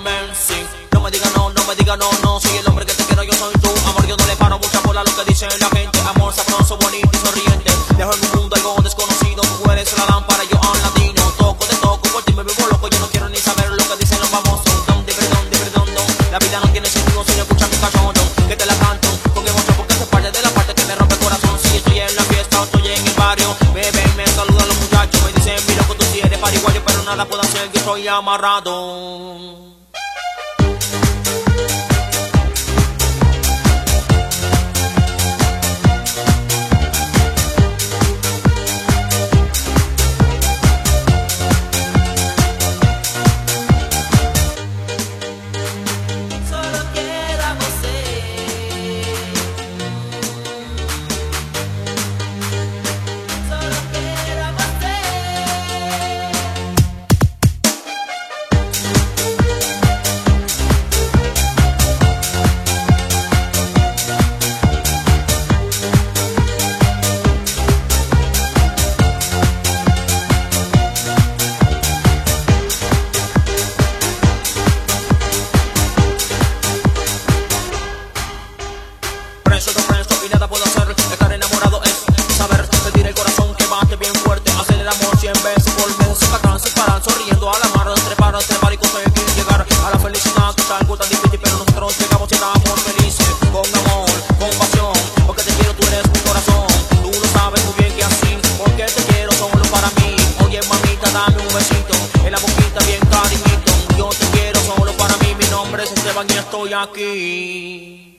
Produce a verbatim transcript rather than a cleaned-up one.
llamen, sí. No me diga no, no me diga no, no. Soy el hombre que te quiero, yo soy tú. Amor, yo no le paro mucha bola a lo que dice la gente. Amor sabroso, bonito y sonriente. Dejo en un mundo algo desconocido. Tú eres la lámpara, yo un latino. Toco, te toco, por ti me vivo loco. Yo no quiero ni saber lo que dicen los famosos. Donde, perdón, de perdón, no. La vida no tiene sentido si no escuchas mi cachorro. Que te la canto con emoción porque hace parte de la parte que me rompe el corazón. Si estoy en la fiesta o estoy en el barrio, me ven, me saludan los muchachos. Me dicen, mira que tú sí eres pariguayo, pero nada puedo hacer, yo estoy amarrado. Preso, preso y nada puedo hacer. Estar enamorado es saber sentir el corazón que bate bien fuerte. Hacer el amor cien veces por mes. Se paran, se paran, sonriendo a la mar. Trepar, trepar y conseguir llegar a la felicidad. Que es algo tan difícil, pero nosotros llegamos y estamos felices. Con amor, con pasión, porque te quiero, tú eres mi corazón. Tú lo sabes muy bien que así, porque te quiero solo para mí. Oye mamita, dame un besito en la boquita bien cariñito. Yo te quiero solo para mí. Mi nombre es Esteban y estoy aquí.